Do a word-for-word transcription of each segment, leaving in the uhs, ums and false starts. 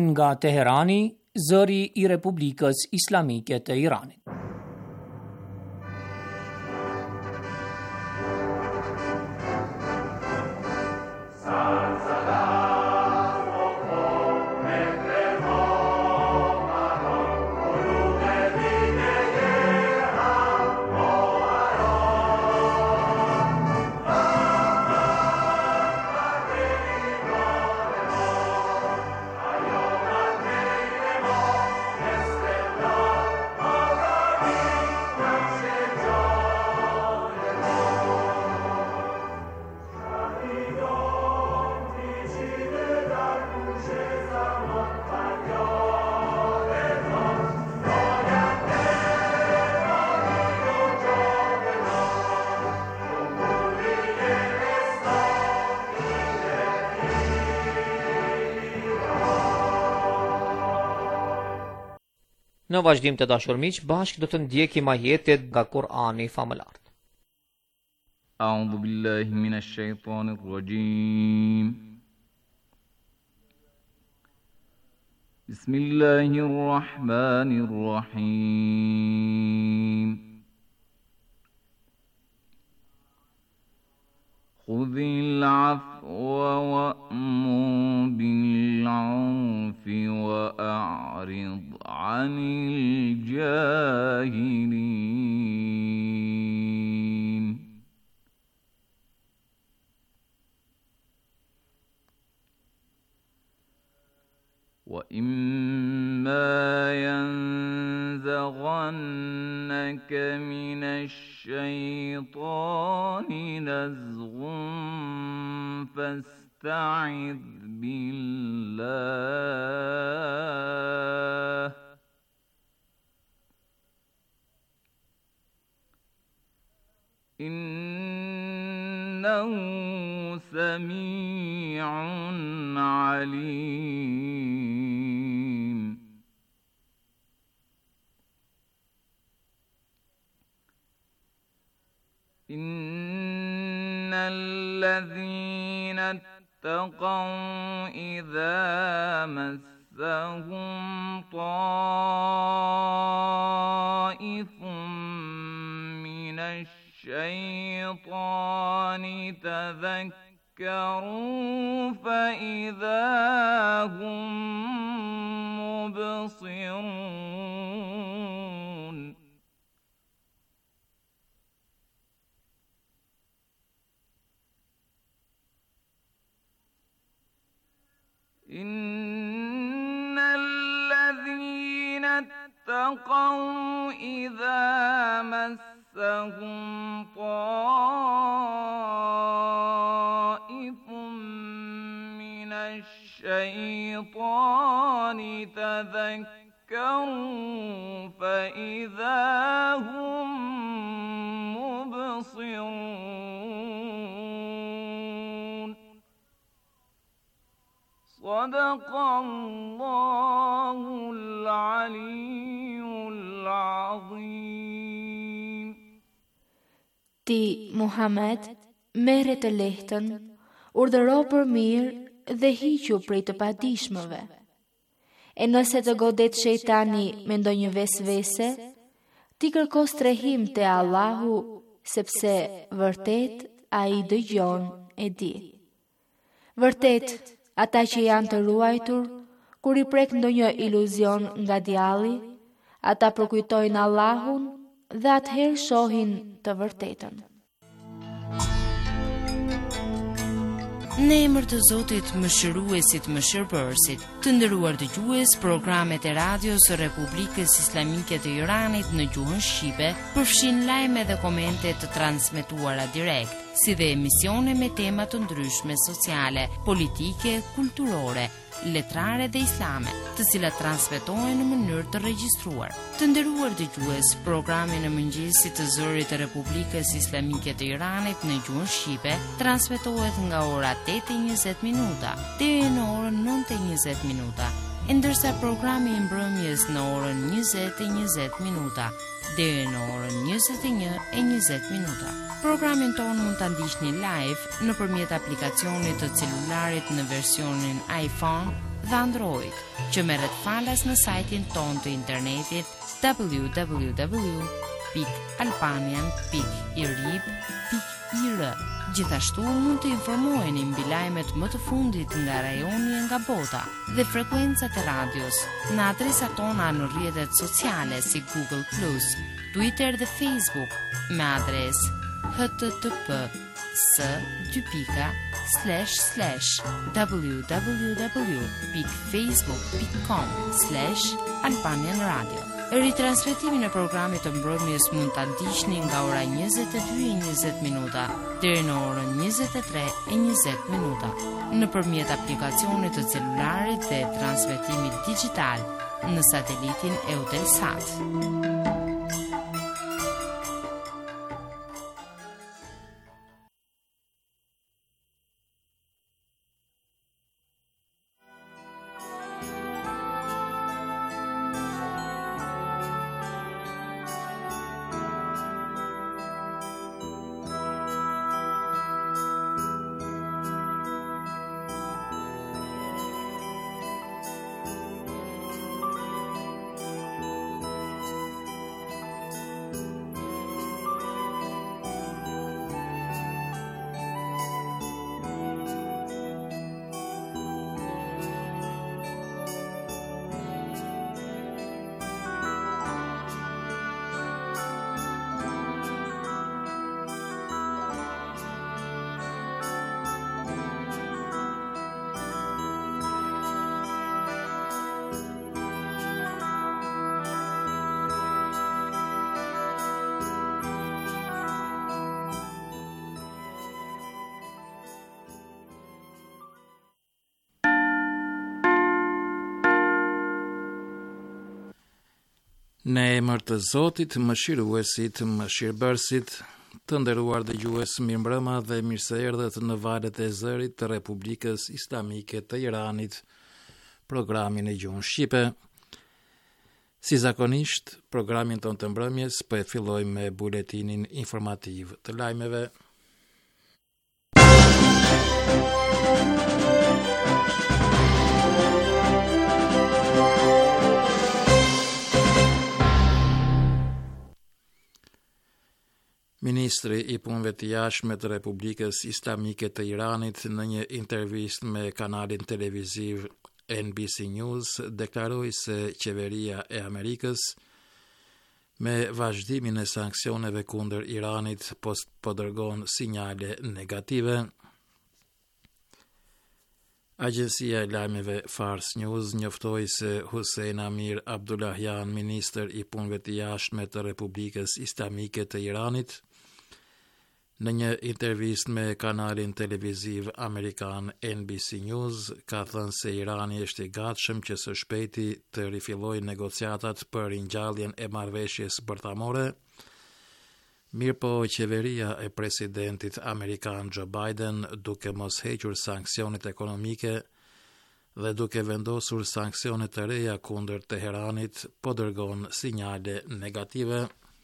nga Teherani, zëri i Republikës Islamike të Iranit. Në vazhdim të dashur miq, bashkë do të ndjekim ajetet nga Kur'ani famëlart. A'udhu billahi minash shaitanir rajim. Bismillahir rahmanir rahim. Khudhil 'afwa wa'mur bil 'urfi wa'rid 'anil jahilin. وَإِمَّا يَنزَغَنَّكَ مِنَ الشَّيْطَانِ نَزْغٌ فَاسْتَعِذْ بِاللَّهِ إِنَّهُ سَمِيعٌ عَلِيمٌ. إِنَّ الَّذِينَ اتَّقَوْا إِذَا مَسَّهُمْ طَائِفٌ مِّنَ الشَّيْطَانِ تَذَكَّرُوا فَإِذَا هُمْ مُبْصِرُونَ. إِنَّ الَّذِينَ اتَّقَوْا إِذَا مَسَّهُمْ طَائِفٌ مِّنَ الشَّيْطَانِ تَذَكَّرُوا فَإِذَا هُمْ مُبْصِرُونَ. صدق الله العلي العظيم. Ti, Muhammed, merre të lehtën, urdhëro për mirë dhe hiqu prej të padijshmëve. E nëse të godet shejtani me ndonjë vesvese, ti kërko strehim te Allahu, sepse vërtet ai dëgjon e di. Vërtet, ata që janë të ruajtur, kur i prek ndonjë iluzion nga djalli, ata përkujtojnë Allahun dhe atëherë shohin të vërtetën. Në emër të Zotit Mëshiruesit Mëshirbërësit, të nderuar dëgjues, programet e radios së Republikës Islamike të Iranit në gjuhën shqipe përfshin lajme dhe komente të transmetuara direkt, si dhe emisione me tema të ndryshme sociale, politike, kulturore, letrare dhe islame, të cilat transmetohen në mënyrë të regjistruar. Të nderuar dëgjues, programi në mëngjesit të zërit të Republikës Islamike të Iranit në gjuhën shqipe transmetohet nga ora tetë e njëzet minuta deri në orën nëntë e njëzet minuta, ndërsa programi i mbrëmjes në orën njëzet e njëzet minuta deri në orën njëzet e një e njëzet minuta. Programin tonë mund ta ndiqni live nëpërmjet aplikacionit të celularit në versionin iPhone dhe Android, që merret falas në sajtin ton të internetit w w w pikë albanian pikë i r i b pikë i r. Gjithashtu mund të informoheni mbi lajmet më të fundit nga rajoni e nga bota dhe frekuencat e radios në adresat tona në rrjetet sociale si Google plus, Twitter dhe Facebook me adresë h t t p s dy pika slash slash w w w pikë facebook pikë com slash albanian radio. Ritransmetimin e programit të mbrëmjes mund ta ndiqni nga ora njëzet e dy e njëzet minuta deri në orën njëzet e tre e njëzet minuta nëpërmjet aplikacionit të celularit dhe transmetimit digjital në satelitin Eutelsat. Në emër të Zotit, mëshiruesit, mëshirbërësit, të nderuar dëgjues, mirëmbrëma dhe mirë se erdhët në valët e zërit të Republikës Islamike të Iranit, programin e gjuhën shqipe. Si zakonisht, programin ton të mbrëmjes po e fillojmë me buletinin informativ të lajmeve. Ministri i punëve të jashtme të Republikës Islamike të Iranit në një intervistë me kanalin televiziv N B C News deklaroi se qeveria e Amerikës me vazhdimin e sanksioneve kundër Iranit po, po dërgon sinjale negative. Agjencia e lajmeve Fars News njoftoi se Hussein Amir Abdullahian, ministër i punëve të jashtme të Republikës Islamike të Iranit, në një intervistë me kanalin televiziv amerikan N B C News, ka thënë se Irani është i gatshëm që së shpejti të rifillojë negociatat për ringjalljen e marrëveshjes bërtamore. Mirëpo qeveria e presidentit amerikan Joe Biden, duke mos hequr sanksionet ekonomike dhe duke vendosur sanksione të reja kundër Teheranit, po dërgon sinjale negative.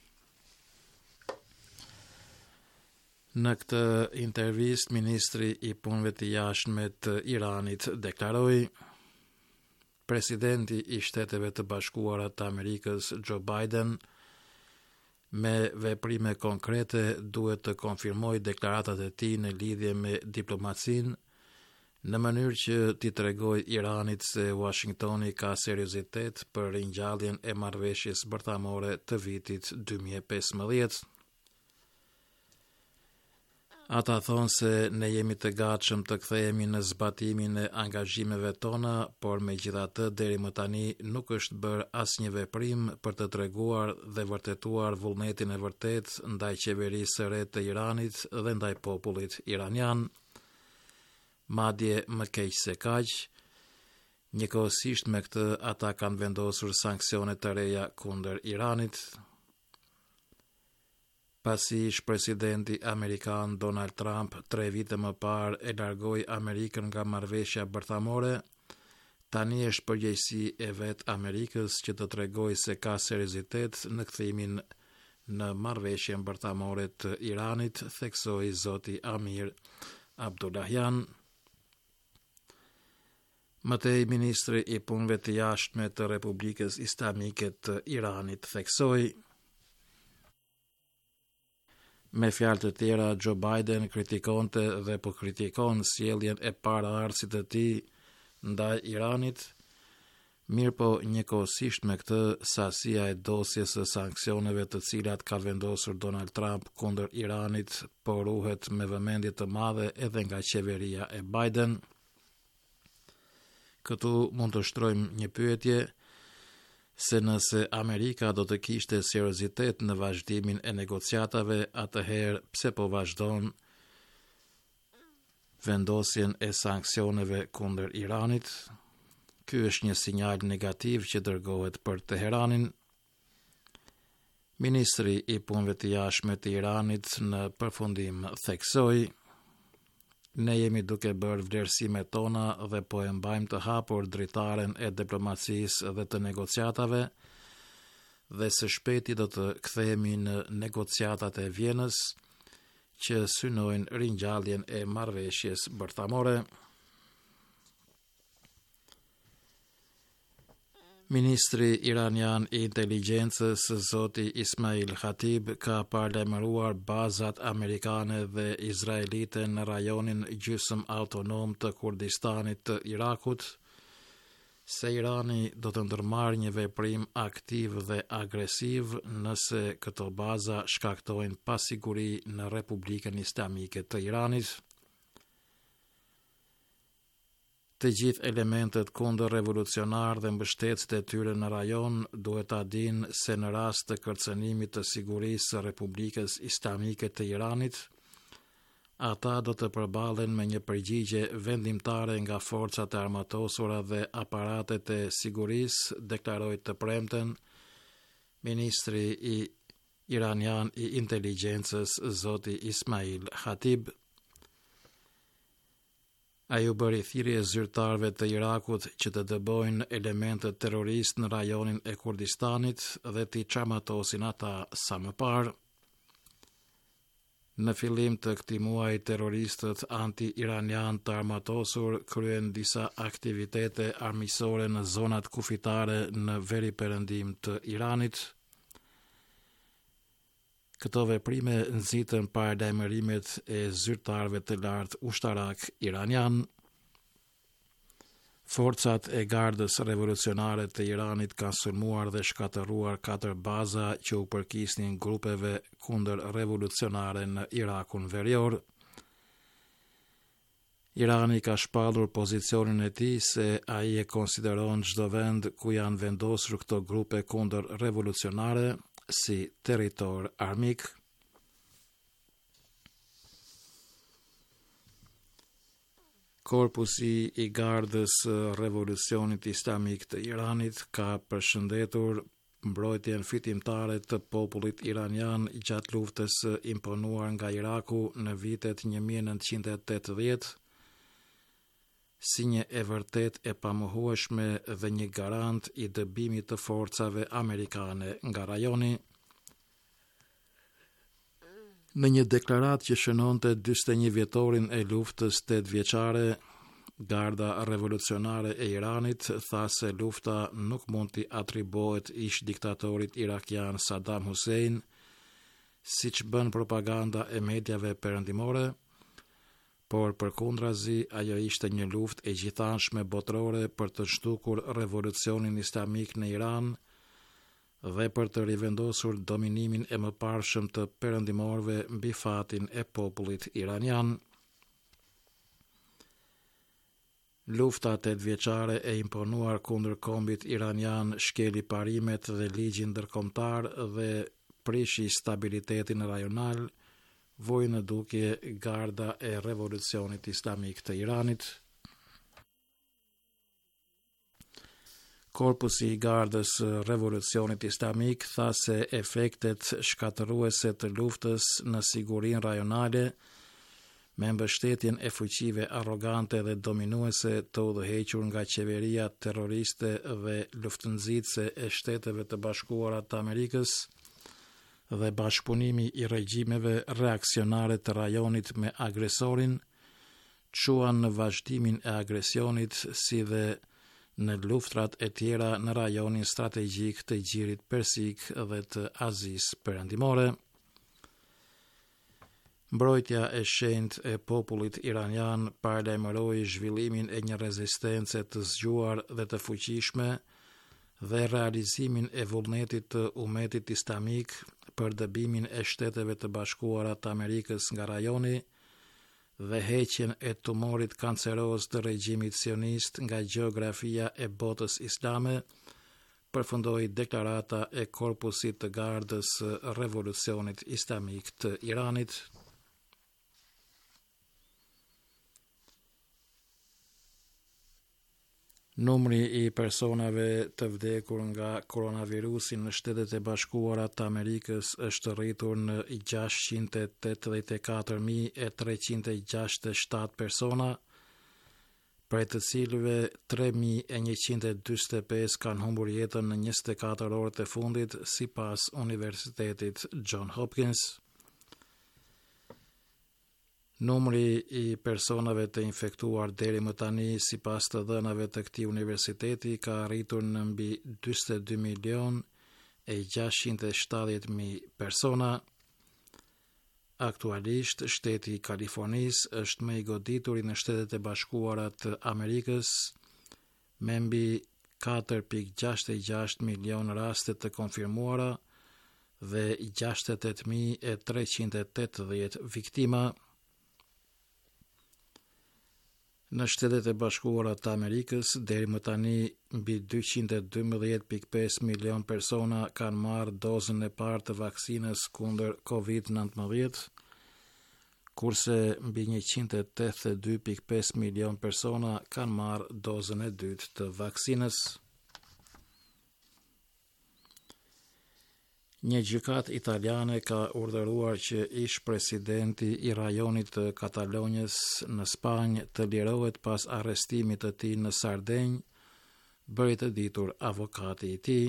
Në këtë intervistë, ministri i punëve të jashtme të Iranit deklaroi: Presidenti i Shteteve të Bashkuara të Amerikës Joe Biden me veprime konkrete duhet të konfirmojë deklaratat e tij në lidhje me diplomacinë, në mënyrë që t'i tregojë Iranit se Washingtoni ka seriozitet për ringjalljen e marrëveshjes bërtamore të vitit dy mijë e pesëmbëdhjetë. Ata thonë se ne jemi të gatshëm të kthehemi në zbatimin e angazhimeve tona, por megjithatë deri më tani nuk është bërë asnjë veprim për të treguar dhe vërtetuar vullnetin e vërtet ndaj qeverisë së re të Iranit dhe ndaj popullit iranian. Madje më keq se kaq, njëkohësisht me këtë ata kanë vendosur sanksione të reja kundër Iranit. Pasi ish presidenti amerikan Donald Trump tre vite më parë e largoi Amerikën nga marrëveshja bërtamore, tani është përgjegjësi e vet Amerikës që të tregojë se ka seriozitet në kthimin në marrëveshjen bërtamore të Iranit, theksoi zoti Amir Abdullahian. Mëtej, ministri i punëve të jashtme të Republikës Islamike të Iranit theksoi. Me fjalë të tjera, Joe Biden kritikonte dhe po kritikon sjelljen e paraardhësit të tij ndaj Iranit, mirë po njëkohësisht me këtë, sasia e dosjes së sanksioneve të cilat ka vendosur Donald Trump kundër Iranit po ruhet me vëmendje të madhe edhe nga qeveria e Biden. Këtu mund të shtrojmë një pyetje, se nëse Amerika do të kishte seriozitet në vazhdimin e negociatave, atëherë pse po vazhdon vendosjen e sanksioneve kundër Iranit? Ky është një sinjal negativ që dërgohet për Teheranin. Ministri i punëve të jashtme të Iranit në përfundim theksoi: ne jemi duke bërë vlerësimet tona dhe po e mbajmë të hapur dritaren e diplomacisë dhe të negociatave dhe së shpejti do të kthehemi në negociatat e Vjenës që synojnë ringjalljen e marrëveshjes bërthamore. Ministri iranian i inteligjencës zoti Ismail Khatib ka paralajmëruar bazat amerikane dhe izraelite në rajonin gjysmë autonom të Kurdistanit të Irakut, se Irani do të ndërmarrë një veprim aktiv dhe agresiv nëse këto baza shkaktojnë pasiguri në Republikën Islamike të Iranit. Të gjithë elementet kundër revolucionar dhe mbështetësit e tyre në rajon duhet ta dinë se në rast të kërcënimit të sigurisë së Republikës Islamike të Iranit, ata do të përballen me një përgjigje vendimtare nga forcat e armatosura dhe aparatet e sigurisë, deklaroi të premten ministri i iranian i inteligjencës zoti Ismail Khatib. Ai u bëri thirrje zyrtarëve të Irakut që të dëbojnë elementët terroristë në rajonin e Kurdistanit dhe t'i çarmatosin ata sa më parë. Në fillim të këtij muaji, terroristët anti-iranian të armatosur kryen disa aktivitete armiqësore në zonat kufitare në veriperëndim të Iranit. Këto veprime nxitën paralajmërimet e zyrtarëve të lartë ushtarak iranian. Forcat e Gardës Revolucionare të Iranit kanë sulmuar dhe shkatëruar katër baza që u përkisnin grupeve kundër revolucionare në Irakun Verior. Irani ka shpallur pozicionin e tij se ai e konsideron çdo vend ku janë vendosur këto grupe kundër revolucionare si territor armik. Korpusi i Gardës Revolucionit Islamik të Iranit ka përshëndetur mbrojtjen fitimtare të popullit iranian gjatë luftës imponuar nga Iraku në vitet një mijë e nëntëqind e tetëdhjetë, si një e vërtet e pamohueshme dhe një garant i dëbimit të forcave amerikane nga rajoni. Në një deklaratë që shënonte dyzet e një vjetorin e luftës tetëvjeçare, Garda Revolucionare e Iranit tha se lufta nuk mund t'i atribuohet ish diktatorit irakian Saddam Hussein, siç bën propaganda e mediave perëndimore, por përkundrazi ajo ishte një luftë e gjithanshme botërore për të zhdukur revolucionin islamik në Iran dhe për të rivendosur dominimin e mëparshëm të perëndimorëve mbi fatin e popullit iranian. Lufta tetëvjeçare e imponuar kundër kombit iranian shkeli parimet dhe ligjin ndërkombëtar dhe prishi stabilitetin rajonal, vojë në dukje Garda e Revolucionit Islamik të Iranit. Korpusi i Gardës Revolucionit Islamik tha se efektet shkatëruese të luftës në sigurinë rajonale, me mbështetjen e fuqive arrogante dhe dominuese të udhëhequr nga qeveria terroriste dhe luftënxitëse e Shteteve të Bashkuara të Amerikës, dhe bashkëpunimi i regjimeve reaksionare të rajonit me agresorin, quan në vazhdimin e agresionit si dhe në luftrat e tjera në rajonin strategjik të Gjirit Persik dhe të Azisë Perëndimore. Mbrojtja e shenjtë e popullit iranian paralajmëroi zhvillimin e një rezistence të zgjuar dhe të fuqishme dhe realizimin e vullnetit të umetit islamik për dëbimin e Shteteve të Bashkuara të Amerikës nga rajoni dhe heqjen e tumorit kanceroz të regjimit sionist nga gjeografia e botës islame, përfundoi deklarata e Korpusit të Gardës së Revolucionit Islamik të Iranit. Numri i personave të vdekur nga koronavirusi në Shtetet e Bashkuara të Amerikës është rritur në gjashtëqind e tetëdhjetë e katër mijë e treqind e gjashtëdhjetë e shtatë persona, prej të cilëve tre mijë e njëqind e dyqin e pesë kanë humbur jetën në njëzet e katër orët e fundit, sipas Universitetit John Hopkins. Numri i personave të infektuar deri më tani, sipas të dhënave të këtij universiteti, ka arritur në mbi njëzet e dy milion e gjashtëqind e shtatëdhjetë mijë persona. Aktualisht, shteti i Kalifornisë është më i godituri në Shtetet e Bashkuara të Amerikës, me mbi katër pikë gjashtëdhjetë e gjashtë milion raste të konfirmuara dhe gjashtëdhjetë e tetë mijë e treqind e tetëdhjetë viktima. Në Shtetet e Bashkuara të Amerikës, deri më tani, mbi dyqind e dymbëdhjetë pikë pesë milion persona kanë marrë dozën e parë të vaksinës kundër kovid nëntëmbëdhjetë, kurse mbi njëqind e tetëdhjetë e dy pikë pesë milion persona kanë marrë dozën e dytë të vaksinës. Një gjykat italiane ka urdhëruar që ish presidenti i rajonit të Katalonjës në Spanjë të lirohet pas arrestimit të tij në Sardenjë, bëri të ditur avokati i tij.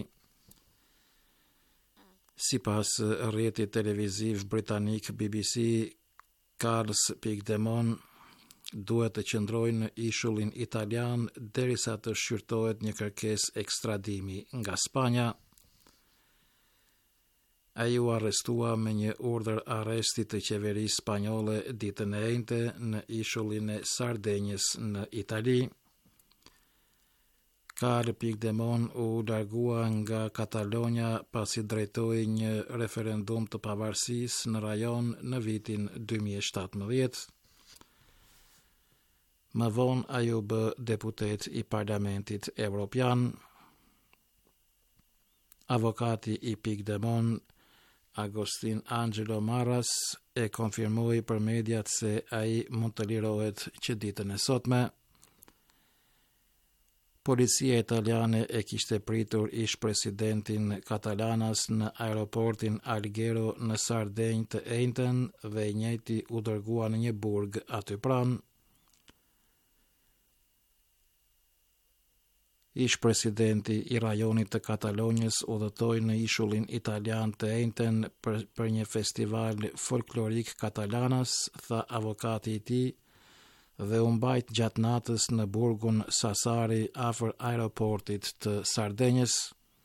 Sipas rrjetit televiziv britanik B B C, Carles Puigdemont duhet të qëndrojë në ishullin italian derisa të shqyrtohet një kërkesë ekstradimi nga Spanja. Ai u arrestua me një urdhër arresti të qeverisë spanjolle ditën e njëjtë në ishullin e Sardenjës në Itali. Carles Puigdemont u largua nga Katalonja pasi drejtoi një referendum të pavarësisë në rajon në vitin dy mijë e shtatëmbëdhjetë. Më vonë ai u bë deputet i Parlamentit Evropian. Avokati i Puigdemont, Agustin Angelo Marras, e konfirmoi për mediat se ai mund të lirohet që ditën e sotme. Policia italiane e kishte pritur ish presidentin Katalanas në aeroportin Alghero në Sardenjë të njëjtën dhe i njëjti u dërgua në një burg aty pranë. Ish presidenti i rajonit të Katalonjës udhëtoi në ishullin italian të njëjtën për, për një festival folklorik Katalanas, tha avokati i tij, dhe u mbajt gjatë natës në burgun Sassari afër aeroportit të Sardenjës.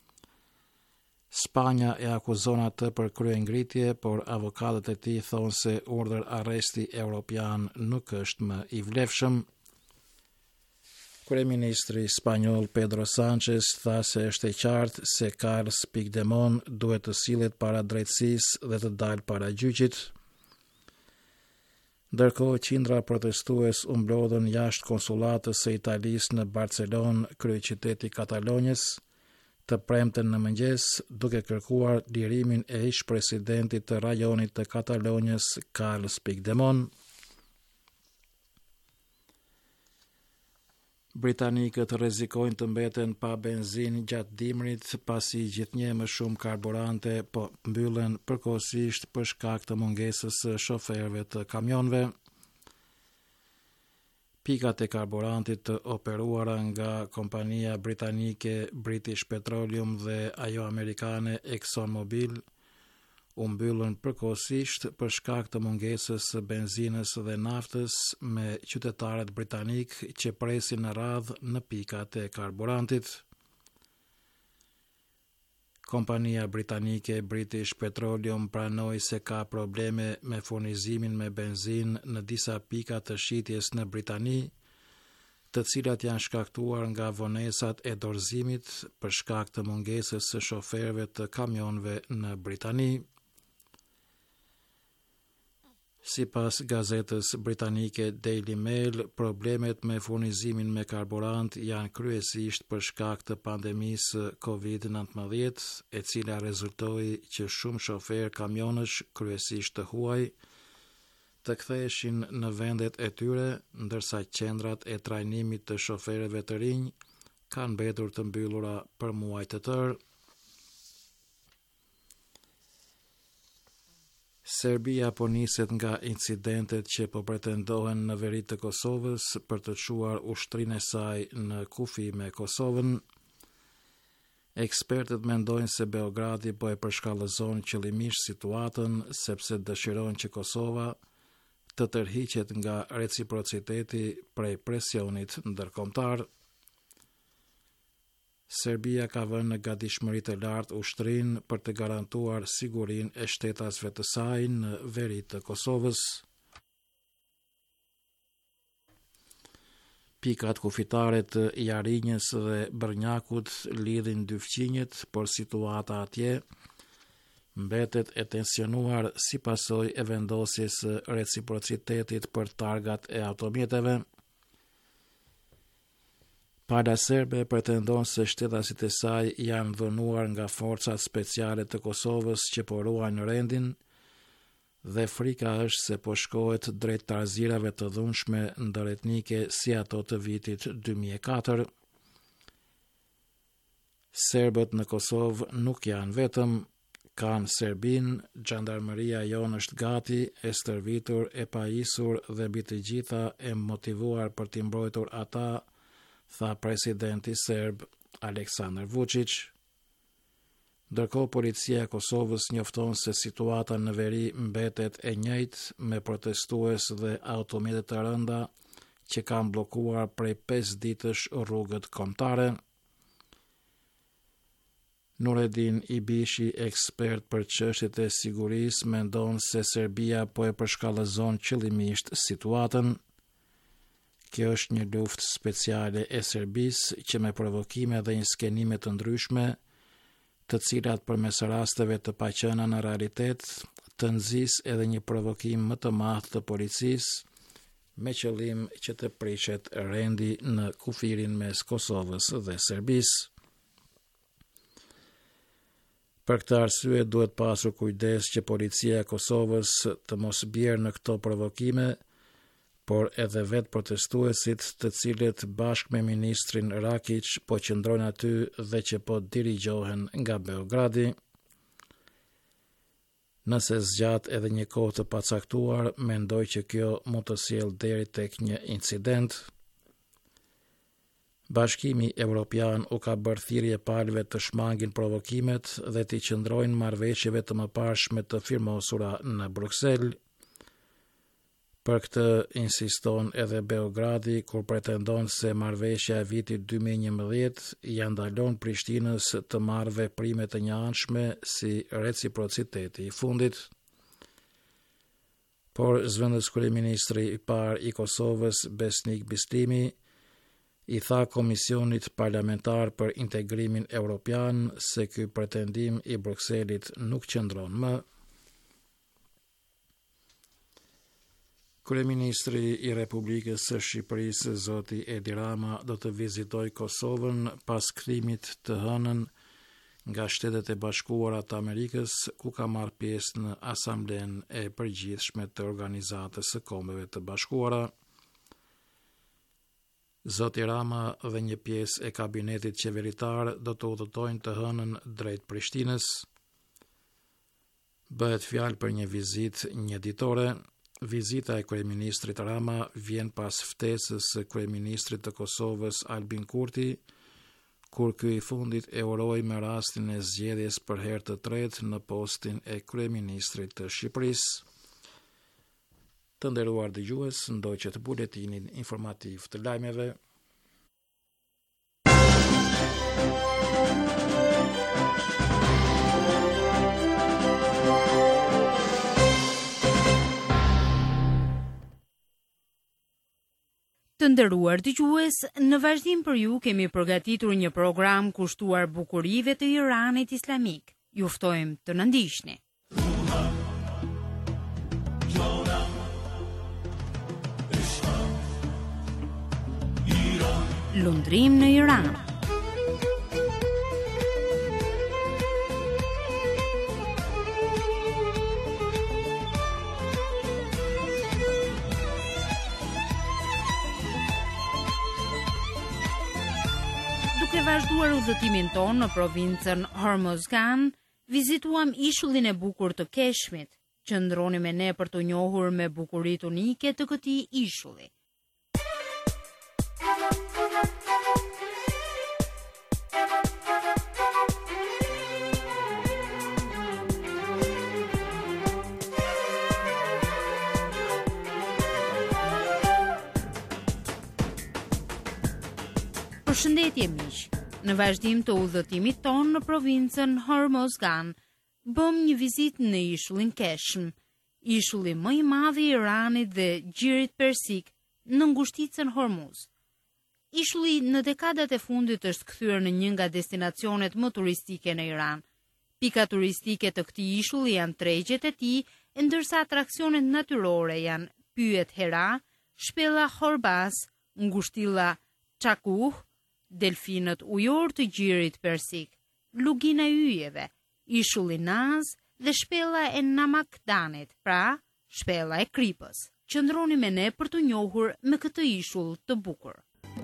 Spanja e akuzon atë për kryengritje, por avokatët e tij thonë se urdhër arresti evropian nuk është më i vlefshëm. Kryeministri spanjoll Pedro Sánchez tha se është e qartë se Carles Puigdemont duhet të sillet para drejtësisë dhe të dalë para gjyqit. Ndërkohë, qindra protestues u mblodhën jashtë konsulatës së Italisë në Barcelonë, kryeqyteti i Katalonjës, të premten në mëngjes, duke kërkuar lirimin e ish presidentit të rajonit të Katalonjës, Carles Puigdemont. Britanikët rrezikojnë të mbeten pa benzinë gjatë dimrit pasi gjithnjë më shumë karburante po mbyllen përkohësisht për shkak të mungesës së shoferëve të kamionëve. Pikat e karburantit të operuara nga kompania britanike British Petroleum dhe ajo amerikane ExxonMobil u mbyllën përkohësisht për shkak të mungesës së benzinës dhe naftës me qytetarët britanik që presin në radhë në pikat e karburantit. Kompania britanike British Petroleum pranoi se ka probleme me furnizimin me benzinë në disa pika të shitjes në Britani, të cilat janë shkaktuar nga vonesat e dorëzimit për shkak të mungesës së shoferëve të kamionëve në Britani. Sipas gazetës britanike Daily Mail, problemet me furnizimin me karburant janë kryesisht për shkak të pandemisë covid nëntëmbëdhjetë, e cila rezultoi që shumë shoferë kamionësh, kryesisht të huaj, të ktheheshin në vendet e tyre, ndërsa qendrat e trajnimit të shoferëve të rinj kanë mbetur të mbyllura për muaj të tërë. Serbia po niset nga incidentet që po pretendohen në veri të Kosovës për të çuar ushtrinë e saj në kufi me Kosovën. Ekspertët mendojnë se Beogradi po e përshkallëzon qëllimisht situatën sepse dëshiron që Kosova të tërhiqet nga reciprociteti prej presionit ndërkombëtar. Serbia ka vënë në gatishmëri të lartë ushtrinë për të garantuar sigurinë e shtetasve të saj në veri të Kosovës. Pikat kufitare të Jarinjës dhe Brnjakut lidhin dy fqinjet, por situata atje mbetet e tensionuar si pasojë e vendosjes së reciprocitetit për targat e automjeteve. Pala serbe pretendon se shtetasit e saj janë dhënuar nga forcat speciale të Kosovës që po ruajnë rendin, dhe frika është se po shkohet drejt tarzirave të dhunshme ndëretnike si ato të vitit dy mijë e katër. Serbët në Kosovë nuk janë vetëm, kanë Serbin, gjandarmeria jonë është gati, e stërvitur, e pajisur dhe mbi të gjitha e motivuar për t'i mbrojtur ata, tha presidenti serb Aleksandar Vučić. Ndërkohë policia e Kosovës njofton se situata në veri mbetet e njëjtë me protestues dhe automjete të rënda që kanë bllokuar prej pesë ditësh rrugët kombëtare. Nureddin Ibishi, ekspert për çështjet e sigurisë, mendon se Serbia po e përshkallëzon qëllimisht situatën. Kjo është një luftë speciale e Serbisë që me provokime dhe një skenime të ndryshme, të cilat përmes rasteve të paqëna në realitet, të nxjisë edhe një provokim më të madh të policisë, me qëllim që të prishet rendi në kufirin mes Kosovës dhe Serbisë. Për këtë arsye duhet pasur kujdes që policia e Kosovës të mos bjerë në këto provokime, por edhe vetë protestuesit të cilët bashkë me ministrin Rakić po qëndrojnë aty dhe që po dirigjohen nga Beogradi. Nëse zgjat edhe një kohë të pacaktuar, mendoj që kjo mund të sjellë deri tek një incident. Bashkimi Evropian u ka bërë thirrje palëve të shmangin provokimet dhe të qëndrojnë marrëveshjeve të mëparshme të firmosura në Bruksel. Për këtë insiston edhe Beogradi, kur pretendon se marrëveshja e vitit dy mijë e njëmbëdhjetë ja ndalon Prishtinës të marrë veprime të njëanshme si reciprociteti i fundit. Por zëvendës kryeministri i parë i Kosovës, Besnik Bislimi, i tha Komisionit Parlamentar për Integrimin Evropian se ky pretendim i Brukselit nuk qëndron më. Kryeministri i Republikës së Shqipërisë, zoti Edi Rama, do të vizitoj Kosovën pas kthimit të hënën nga Shtetet e Bashkuara të Amerikës, ku ka marrë pjesë në Asamblenë e Përgjithshme të Organizatës së Kombeve të Bashkuara. Zoti Rama dhe një pjesë e kabinetit qeveritar do të udhëtojnë të hënën drejt Prishtinës. Bëhet fjalë për një vizitë njëditore. Vizita e kryeministrit Rama vjen pas ftesës së kryeministrit të Kosovës Albin Kurti, kur ky i fundit e uroi me rastin e zgjedhjes për herë të tretë në postin e kryeministrit të Shqipërisë. Të nderuar dëgjues, ndoqët buletinin informativ të lajmeve. Të nderuar dëgjues, në vazhdim për ju kemi përgatitur një program kushtuar bukurive të Iranit Islamik. Ju ftojmë të na ndiqni. Lundrim në Iran. Duke vazhduar udhëtimin ton në provincën Hormozgan, vizituam ishullin e bukur të Keshmit. Qëndroni me ne për të njohur me bukuritë unike të këtij ishulli. Përshëndetje miq. Në vazhdim të udhëtimit ton në provincën Hormozgan, bëm një vizitë në ishullin Keshm, ishulli më i madh i Iranit dhe gjirit persik në ngushticën Hormuz. Ishulli në dekadat e fundit është kthyer në një nga destinacionet më turistike në Iran. Pika turistike të këtij ishulli janë tregjet e tij, ndërsa atraksionet natyrore janë pyet Hera, shpella Horbaz, ngushtilla Çakuh, delfinët ujor të gjirit persik, lugina e yjeve, ishulli Naz dhe shpella e Namakdanit, pra shpella e Kripës. Qëndroni me ne për të njohur me këtë ishull të bukur.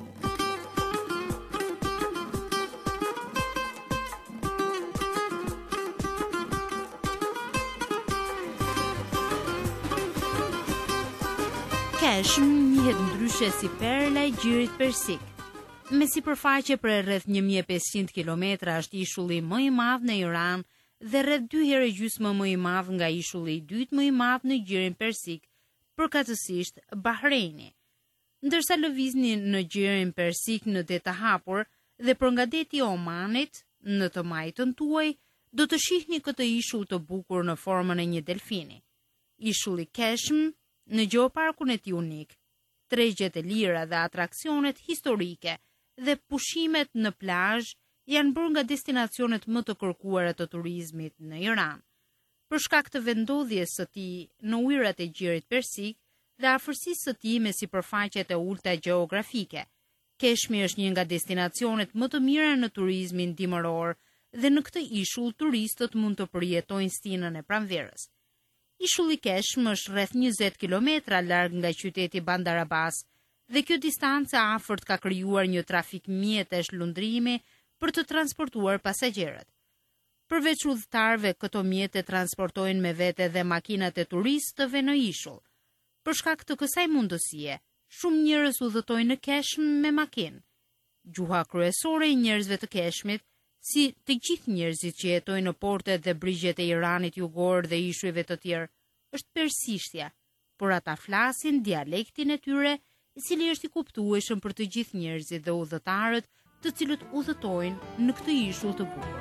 Keshm njihet ndryshe si perla e gjirit persik. Me sipërfaqe për rreth një mijë e pesëqind kilometra është ishulli më i madh në Iran dhe rreth dy herë gjysmë më i madh nga ishulli i dytë më i madh në gjirin persik, përkatësisht Bahreini. Ndërsa lëvizni në gjirin persik në det të hapur dhe për nga deti i Omanit në të majtën tuaj, do të shihni këtë ishull të bukur në formën e një delfini. Ishulli Keshm në gjeoparkun e tij unik, tregjet e lira dhe atraksionet historike dhe pushimet në plazh janë bërë nga destinacionet më të kërkuara të turizmit në Iran. Për shkak të vendodhjes së tij në ujërat e gjirit persik dhe afërsisë së tij me sipërfaqet e ulta gjeografike, Keshmi është një nga destinacionet më të mira në turizmin dimëror dhe në këtë ishull turistët mund të përjetojnë stinën e pranverës. Ishulli Keshm është rreth njëzet kilometra larg nga qyteti Bandar Abbas dhe kjo distancë afërt ka krijuar një trafik mjetesh lundrimi për të transportuar pasagjerët. Përveç udhëtarëve, këto mjete transportojnë me vete dhe makinat e turistëve në ishull. Për shkak të kësaj mundësie, shumë njerëz udhëtojnë në Keshm me makinë. Gjuha kryesore e njerëzve të Keshmit, si të gjithë njerëzit që jetojnë në portet dhe brigjet e Iranit jugor dhe ishujve të tjerë, është persishtja, por ata flasin dialektin e tyre, i cili është i kuptueshëm për të gjithë njerëzit dhe udhëtarët të cilët udhëtojnë në këtë ishull të bukur.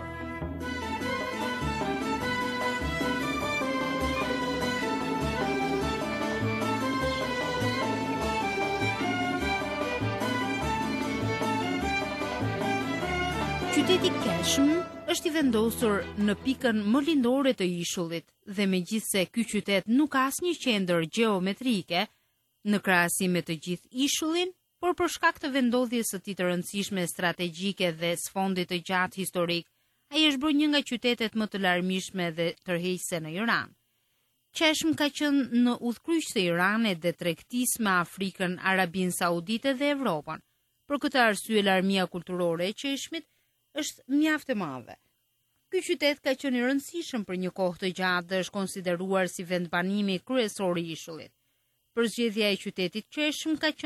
Qyteti Keshm është i vendosur në pikën më lindore të ishullit dhe megjithse ky qytet nuk ka asnjë qendër gjeometrike në krahasim me të gjithë ishullin, por për shkak të vendodhjes së tij të rëndësishme strategjike dhe sfondit të gjatë historik, ai është bërë një nga qytetet më të larmishme dhe tërheqëse në Iran. Keshm ka qenë në udhkryq të Iranit dhe tregtisë me Afrikën, Arabinë Saudite dhe Evropën. Për këtë arsye larmia kulturore e Keshmit është mjaft e madhe. Ky qytet ka qenë i rëndësishëm për një kohë të gjatë dhe është konsideruar si vend banimi kryesor i ishullit. Përzgjedhja e qytetit Keshm ka qenë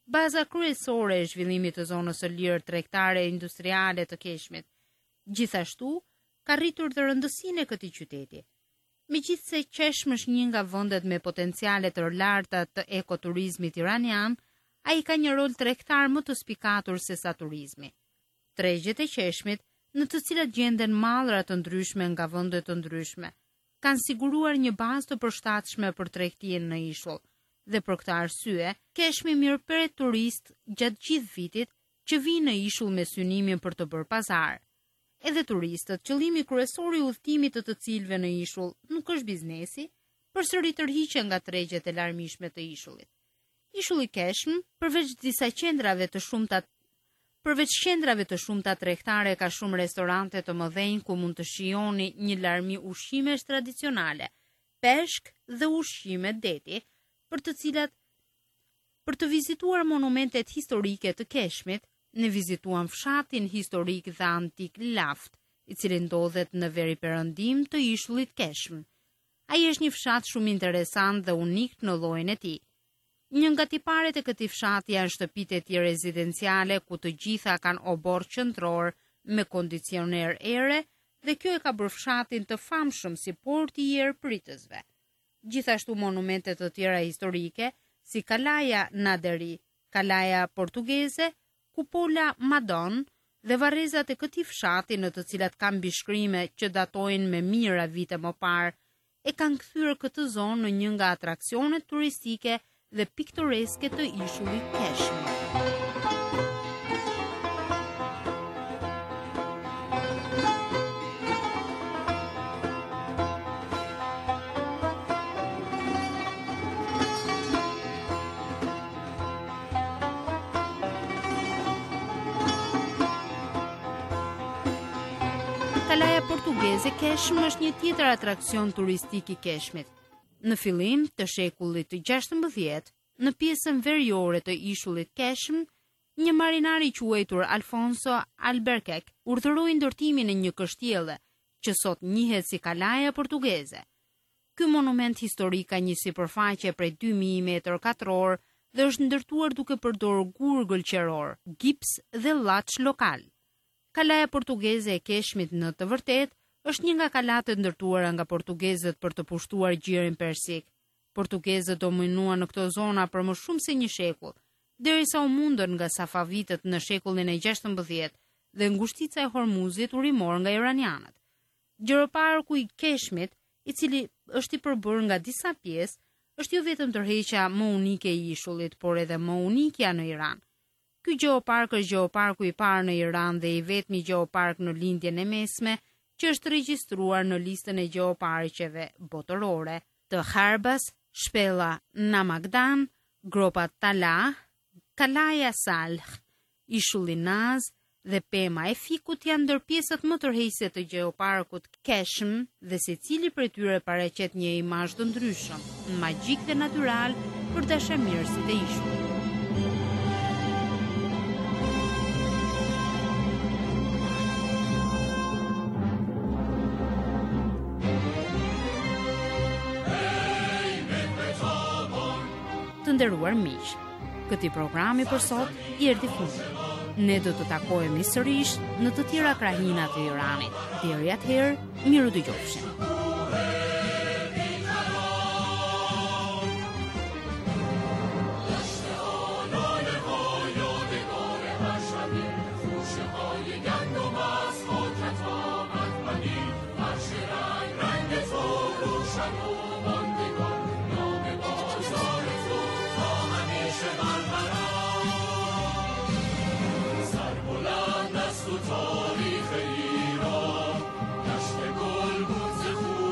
baza kryesore e zhvillimit të zonës së lirë tregtare e industriale të Keshmit. Gjithashtu, ka rritur dhe rëndësinë e këtij qyteti. Megjithse Qeshm është një nga vendet me potenciale të larta të ekoturizmit iranian, ai ka një rol tregtar më të spikatur se sa turizmi. Tregjet e Qeshmit, në të cilat gjenden mallra të ndryshme nga vende të ndryshme, kanë siguruar një bazë të përshtatshme për tregtinë në ishull, dhe për këtë arsye, Keshmi mirëpret turist gjatë gjithë vitit që vinë në ishull me synimin për të bërë pazar. Edhe turistët, qëllimi kryesor i udhëtimit të të cilëve në ishull nuk është biznesi, përsëri tërhiqen nga tregjet e larmishme të ishullit. Ishulli Keshm, përveç disa qendrave të shumta Përveç qendrave të shumta tregtare, ka shumë restorante të mëdhenj ku mund të shijoni një larmi ushqimesh tradicionale, peshk dhe ushqime deti, për të cilat për të vizituar monumentet historike të Keshmit, ne vizituam fshatin historik dhe antik Laft, i cili ndodhet në veriperëndim të ishullit Keshm. Ai është një fshat shumë interesant dhe unik në llojin e tij. Një nga tiparet e këtij fshati janë shtëpitë e tij rezidenciale ku të gjitha kanë obor qendror me kondicioner ere dhe kjo e ka bërë fshatin të famshëm si porti i erëpritësve. Gjithashtu monumente të tjera historike si Kalaja Naderi, Kalaja Portugeze, Kupola Madon dhe varrezat e këtij fshati në të cilat kanë mbishkrime që datojnë me mijëra vite më parë e kanë kthyer këtë zonë në një nga atraksionet turistike dhe piktoreske të ishullit Keshm. Kalaja Portugeze Keshm është një tjetër atrakcion turistik i Keshmit. Në fillim të shekullit të gjashtëmbëdhjetë, në pjesën veriore të ishullit Keshm, një marinar i quajtur Alfonso Albuquerque urdhëroi ndërtimin e një kështjelle, që sot njihet si Kalaja Portugeze. Ky monument historik ka një sipërfaqe prej dy mijë metër katror dhe është ndërtuar duke përdorur gurgël qeror, gips dhe llaç lokal. Kalaja Portugeze e Keshmit në të vërtetë është një nga kalat e ndërtuara nga portugezët për të pushtuar gjirin persik. Portugezët dominuan në këto zona për më shumë se një shekull, derisa u mundën nga Safavitët në shekullin e gjashtëmbëdhjetë dhe ngushtica e Hormuzit u rimor nga iranianët. Gjeroparku i Keshmit, i cili është i përbërë nga disa pjesë, është jo vetëm tërheqja më unike e ishullit, por edhe më unikja në Iran. Ky gjeopark është gjeoparku i parë në Iran dhe i vetmi gjeopark në lindjen e mesme, që është regjistruar në listën e gjeoparqeve botërore të Harbas, shpella Namagdan, gropa Talah, Kalaja Salh, ishulli Naz dhe pema e fikut janë ndër pjesët më tërheqëse të gjeoparkut Keshm dhe secili prej tyre paraqet një imazh të ndryshëm, magjik dhe natyral për dashamirësit e ishullit. Të nderuar miq, këtij programi për sot i erdhi fundi. Ne do të takohemi sërish në të tjera krahina të Iranit. Deri atëherë, miru dëgjofshim. تاریخ ایران گشت گل بود ز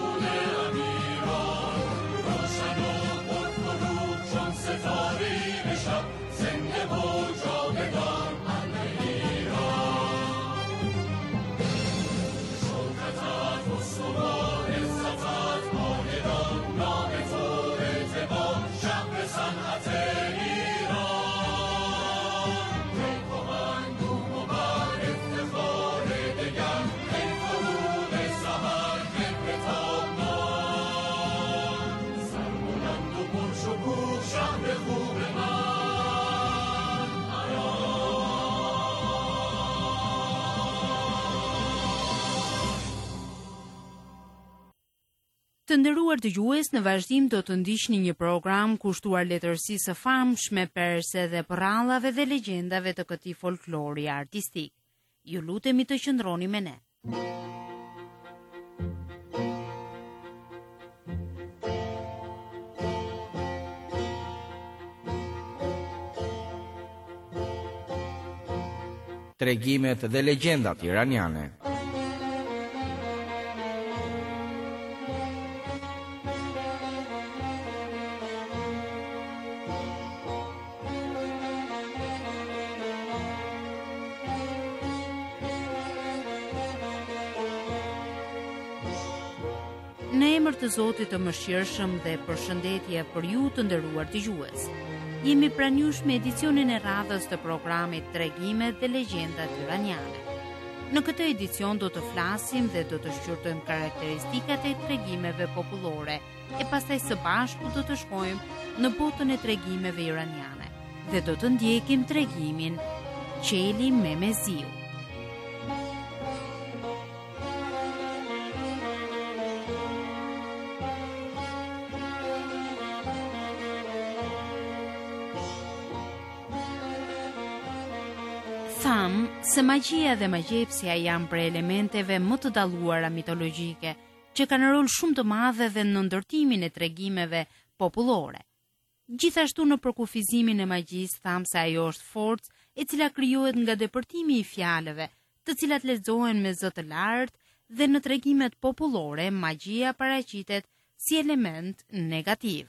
Të nderuar dëgjues, në vazhdim do të ndiqni një program kushtuar letërsisë së famshme perse dhe përrallave dhe legjendave të këtij folklori artistik. Ju lutemi të qëndroni me ne. Tregimet dhe legjendat iraniane. Në emër të Zotit të Mëshirshëm dhe përshëndetje për ju të nderuar dëgjues. Jemi pranë jush me edicionin e radhës të programit Tregimet dhe legjendat iraniane. Në këtë edicion do të flasim dhe do të shqyrtojmë karakteristikat e tregimeve popullore, e pastaj së bashku do të shkojmë në botën e tregimeve iraniane dhe do të ndjekim tregimin Qeli me Meziu. Tham se magjia dhe magjepsia janë për elementeve më të dalluara mitologjike, që kanë rol shumë të madhe dhe në ndërtimin e tregimeve popullore. Gjithashtu në përkufizimin e magjisë tham se ajo është forcë e cila krijohet nga depërtimi i fjalëve, të cilat lexohen me zë të lartë, dhe në tregimet popullore magjia paraqitet si element negativ.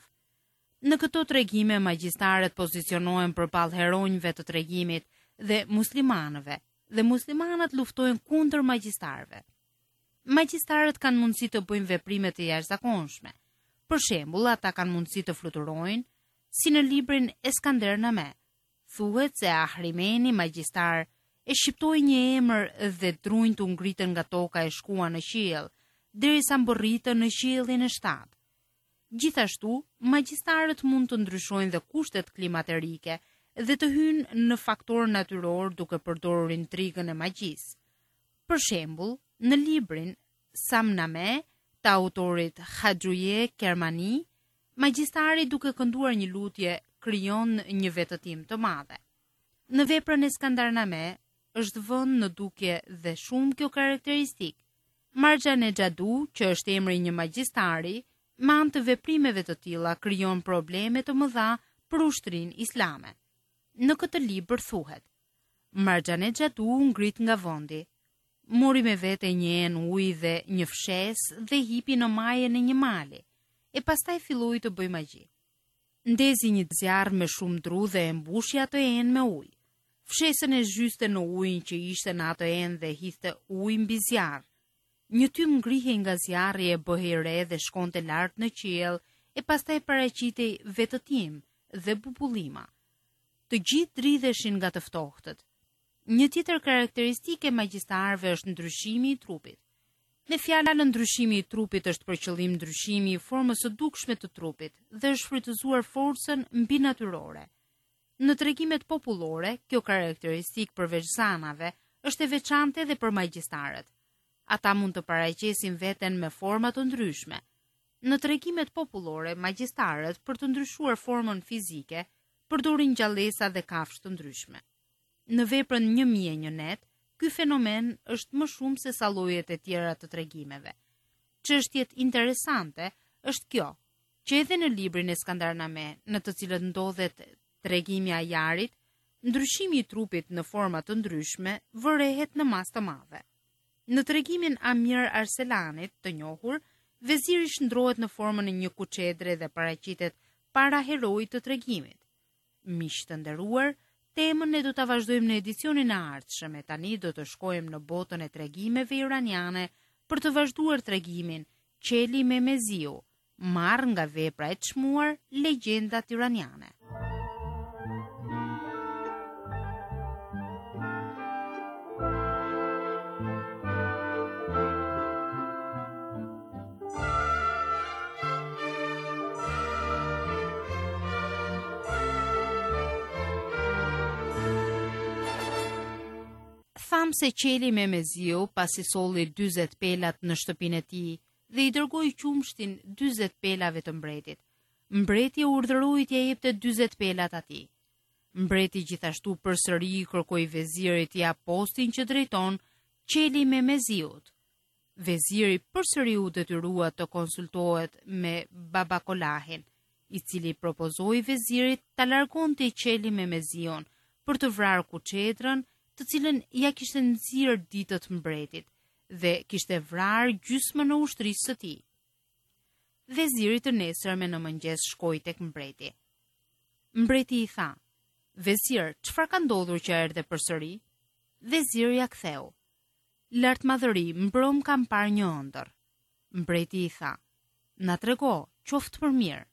Në këto tregime magjistarët pozicionohen përballë heronjve të tregimit dhe muslimanëve, dhe muslimanët luftojnë kundër magjistarëve. Magjistarët kanë mundësi të bëjnë veprime të jashtëzakonshme. Për shembull, ata kanë mundësi të fluturojnë, si në librin Eskandername. Thuhet se Ahrimeni, magjistar, e shqiptoi një emër dhe drunjt u ngritën nga toka e shkuan në qiell, derisa mbërritën në qiellin e shtatë. Gjithashtu, magjistarët mund të ndryshojnë dhe kushtet klimaterike dhe të hynë në faktor natyror duke përdorur intrigën e magjisë. Për shembull, në librin Samname të autorit Hadruye Kermani, magjistari duke kënduar një lutje krijon një vetëtim të madhe. Në veprën e Skandarname është vënë në dukje dhe shumë kjo karakteristik. Marjan e Xhadu, që është emri i një magjistari, me anë të veprimeve të tilla krijon probleme të mëdha për ushtrinë islame. Në këtë libër thuhet: Marjane Xhadu ngrit nga vendi, mori me vete një enë ujë dhe një fshesë dhe hipi në majën e një mali, e pastaj filloi të bëjë magji. Ndezi një zjarr me shumë dru dhe e mbushi atë enë me ujë. Fshesën e zhyste në ujin që ishte në atë enë dhe hidhte ujë mbi zjarr. Një tym ngrihej nga zjarri e bëhej re dhe shkonte lart në qiell, e pastaj paraqitej vetëtim dhe bubullima. Të gjithë dridheshin nga të ftohtët. Një tjetër karakteristike e magjistarëve është ndryshimi i trupit. Me fjalën ndryshimi i trupit është për qëllim ndryshimi i formës së dukshme të trupit dhe është shfrytëzuar forcën mbi natyrore. Në tregimet popullore, kjo karakteristik përveç zanave është e veçantë edhe për magjistarët. Ata mund të paraqesin veten me forma të ndryshme. Në tregimet popullore, magjistarët për të ndryshuar formën fizike përdorin gjallësa dhe kafshë të ndryshme. Në veprën një mijë e një net, ky fenomen është më shumë se sa llojet e tjera të tregimeve. Çështjet interesante është kjo, që edhe në librin e Skandarname, në të cilët ndodhet tregimi i ajarit, ndryshimi i trupit në forma të ndryshme vërehet në masë të madhe. Në tregimin Amir Arselanit të njohur, veziri shndrohet në formën e një kuçedre dhe paraqitet para heroit të tregimit. Miq të nderuar, temën ne do ta vazhdojmë në edicionin e ardhshëm. Tani do të shkojmë në botën e tregimeve iraniane për të vazhduar tregimin Qeli me Meziu, marrë nga vepra e çmuar Legjendat iraniane. Tham se Qeli me Meziu, pasi solli dyzet pelat në shtëpinë e tij dhe i dërgoi qumshtin dyzet pelave të mbretit. Mbreti e urdhëroi t'i jepte dyzet pelat atij. Mbreti gjithashtu përsëri i kërkoi vezirit t'i jap postin që drejton Qeli Memeziut. Veziri përsëri u detyrua të konsultohet me Babakolahin, i cili propozoi vezirit ta largonte Qeli Memezion për të vrarë Kuçetrën, të cilën ja kishte nxirr ditët mbretit dhe kishte vrarë gjysmën e ushtrisë së tij. Veziri të nesërme në mëngjes shkoi tek mbreti. Mbreti i tha: "Vezir, çfarë ka ndodhur që erdhe përsëri?" Veziri ja ktheu: "Lart madhëri, mbrom kam parë një ëndër." Mbreti i tha: "Na trego, qoftë për mirë."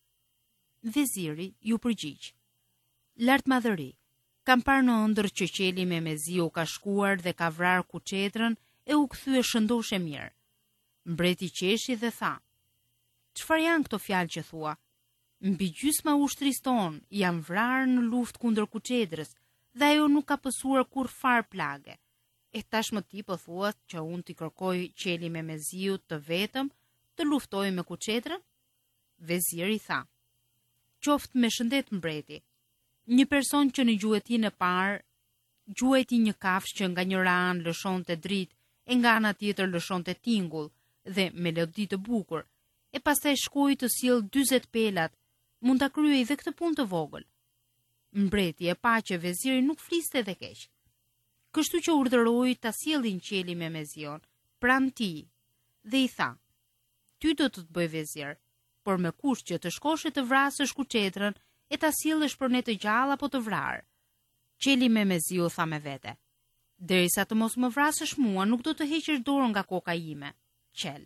Veziri ju përgjigj: "Lart madhëri, kam parë në ëndër që Qeli Memeziu ka shkuar dhe ka vrarë Kuçetrën e u kthye shëndoshe mirë." Mbreti qeshi dhe tha: "Çfarë janë këto fjalë që thua? Mbi gjysma ushtrisë tonë jam vrarë në luftë kundër Kuçetrës dhe ajo nuk ka pësuar kur far plage. E tashmë ti po thua që unë t'i kërkoj Qeli Memeziut të vetëm të luftoj me Kuçetrën?" Veziri tha: "Qoftë me shëndet mbreti. Një person që në gjuetin e parë gjuajti një kafshë që nga njëra anë lëshonte dritë e nga ana tjetër lëshonte tingull dhe melodi të bukur, e pastaj shkoi të sjell dyzet pelat, mund ta kryej dhe këtë punë të vogël." Mbreti e pa që veziri nuk fliste dhe keq, kështu që urdhëroi ta sjellin Qeli Memezion pranë tij dhe i tha: "Ty do të të bëj vezir, por me kusht që të shkoshe të vrasësh Kuçetrën e ta sjellësh për ne të gjallë apo të vrarë." Qeli Memeziu tha me vete: "Derisa të mos më vrasësh mua, nuk do të heqësh dorën nga koka ime." Qel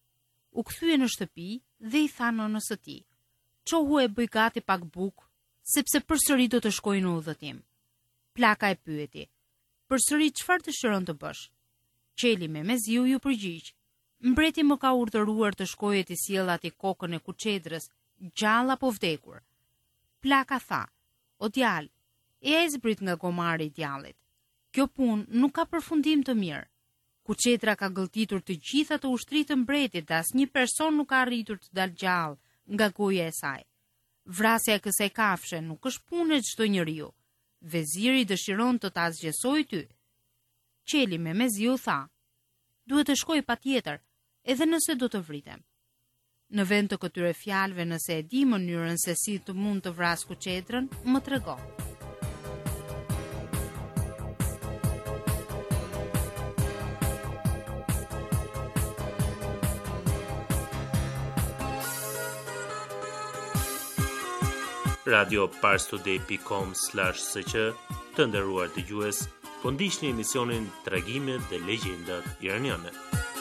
u kthye në shtëpi dhe i tha nënës së tij: "Çohu e bëj gati pak bukë, sepse përsëri do të shkoj në udhëtim." Plaka e pyeti: "Përsëri çfarë dëshiron të bësh?" Qeli Memeziu ju përgjigj: "Mbreti më ka urdhëruar të shkojë të sjell aty kokën e Kuçetrës, gjallë apo vdekur." Plaka tha: "O djalë, e ai zbrit nga gomari i djallit. Kjo punë nuk ka përfundim të mirë. Kuçetra ka gëlltitur të gjitha të ushtrisë të mbretit dhe asnjë person nuk ka arritur të dalë gjallë nga goja e saj. Vrasja e kësaj kafshë nuk është punë e çdo njeriu. Veziri dëshiron të ta zgjesojë ty." Qeli Memeziu tha: "Duhet të shkoj patjetër, edhe nëse do të vritem." Në vend të këtyre fjalëve, nëse e di mënyrën se si të mund të vras Kuçetrën, më trego. radio parstudy dot com slash s q Të nderuar dëgjues, po ndiqni emisionin Tregimet dhe Legjendat Iraniane.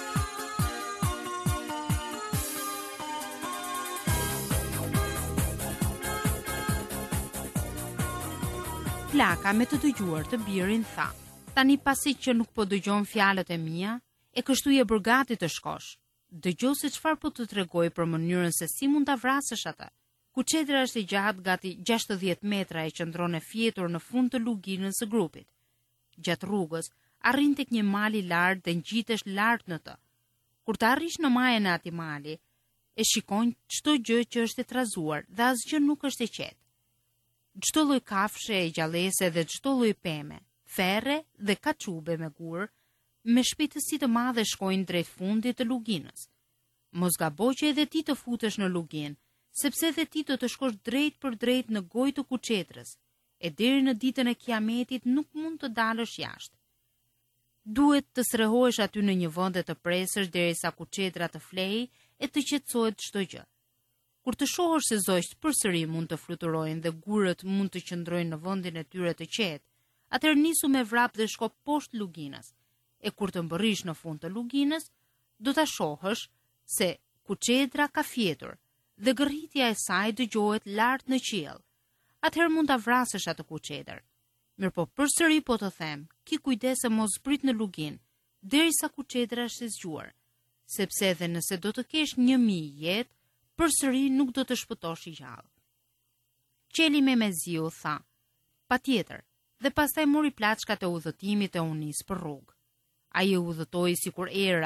Plaka me të dëgjuar të birin tha: "Tani pasi që nuk po dëgjon fjalët e mia, e kështu je bërë gati të shkosh. Dëgjoj se çfarë po të tregoj për mënyrën se si mund ta vrasësh atë. Kuçetra është e gjatë gati gjashtëdhjetë metra e qëndron e fjetur në fund të luginës së grupit. Gjatë rrugës arrin tek një mal i lartë dhe ngjitesh lart në të. Kur të arrish në majën e atij mali, e shikon çdo gjë që është e trazuar dhe asgjë nuk është e qetë. Çdo lloj kafshë e gjallëse dhe çdo lloj peme, ferre dhe kaçube me gur, me shpejtësi të madhe shkojnë drejt fundit të luginës. Mos gabo që edhe ti të futesh në lugin, sepse edhe ti do të shkosh drejt për drejt në gojë të Kuçetrës, e deri në ditën e Kiametit nuk mund të dalësh jashtë. Duhet të srehohesh aty në një vend të presësh derisa Kuçetra të flejë e të qetësohet çdo gjë. Kur të shohësh se zogjt përsëri mund të fluturojnë dhe gurët mund të qëndrojnë në vendin e tyre të qetë, atëherë nisu me vrap dhe shko poshtë luginës. E kur të mbërrish në fund të luginës, do ta shohësh se Kuçetra ka fjetur dhe gërritja e saj dëgjohet lart në qiell. Atëherë mund ta vrasësh atë Kuçetër. Mirë po përsëri po të them, ki kujdes se mos zbrit në lugin, derisa Kuçetra është e zgjuar, sepse edhe nëse do të kesh një mijë jetë, përsëri nuk do të shpëtosh i gjallë. Qeli Memeziu tha: "Patjetër," dhe pastaj mori plaçkat e udhëtimit e u nis për rrugë. Ai u udhëtoi sikur era,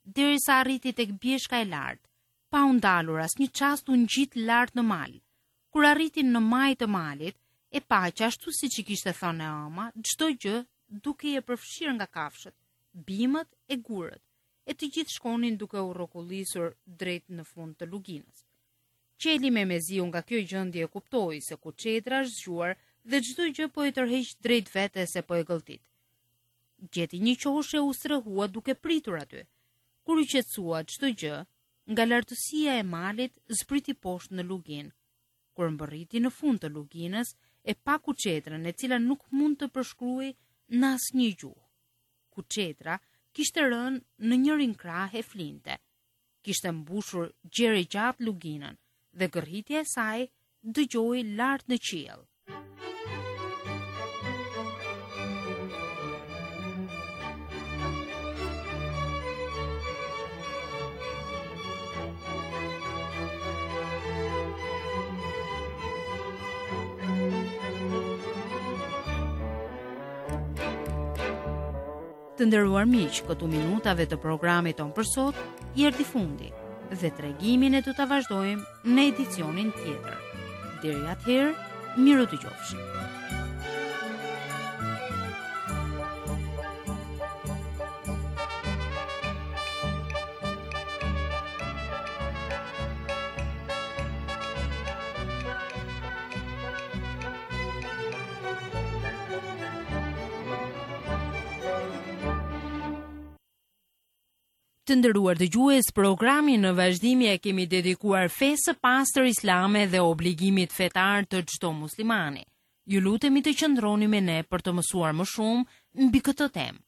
derisa arriti tek bjeshka e lartë, pa u ndalur as një çast u ngjit lart në mal. Kur arritin në maj të malit, e pa që ashtu si që kishte thënë e ama, çdo gjë duke e përfshirë nga kafshët, bimët e gurët, e të gjithë shkonin duke u rrokullisur drejt në fund të luginës. Qeli me meziu nga kjo gjendje e kuptoi se Kuçetra është zgjuar dhe çdo gjë po e tërheq drejt vetes se po e gëlltit. Gjeti një qoshe u strehua duke pritur aty. Kur i qetësua çdo gjë, nga lartësia e malit zbriti poshtë në luginë. Kur mbërriti në fund të luginës, e pa Kuçetrën e cila nuk mund të përshkruaj në asnjë gjuhë. Kuçetra kishte rënë në njërin krah e flinte. Kishte mbushur gjeri gjatë luginën dhe gërritja e saj dëgjoi lart në qiell. Të nderuar miq, këtu minutave të programit ton për sot i erdhi fundi dhe tregimin e do ta vazhdojmë në edicionin tjetër. Deri atëherë, miru dëgjofshi. Të nderuar dëgjues, programin në vazhdimje e kemi dedikuar fesë së pastër islame dhe obligimit fetar të çdo muslimani. Ju lutemi të qëndroni me ne për të mësuar më shumë mbi këtë temë.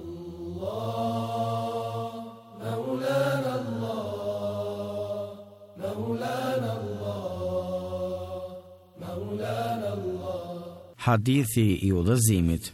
Allah, Maulana Allah, Maulana Allah, Maulana Allah. Hadithi i udhëzimit.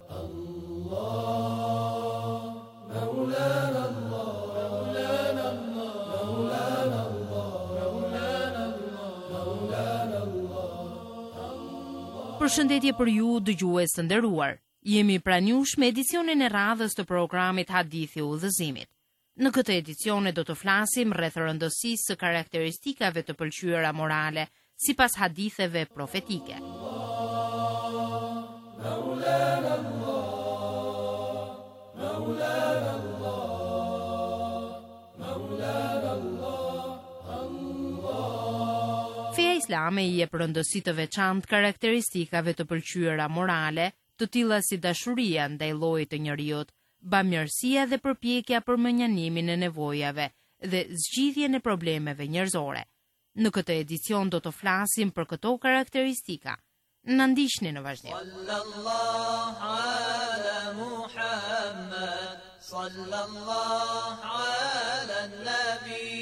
Përshëndetje për ju dëgjues të nderuar. Jemi pranë jush me edicionin e radhës të programit Hadithi i udhëzimit. Në këtë edicion do të flasim rreth rëndësisë së karakteristikave të pëlqyera morale sipas haditheve profetike. Maulana Allah, Maulana Allah, Maulana Allah. Feja islame i jep rëndësi të veçantë karakteristikave të pëlqyera morale, të tilla si dashuria ndaj llojit të njerëzit, bamirësia dhe përpjekja për menjanimin e nevojave dhe zgjidhjen e problemeve njerëzore. Në këtë edicion do të flasim për këto karakteristika. Na ndiqni në vazhdim. Sallallahu ala Muhammad, sallallahu ala nabi.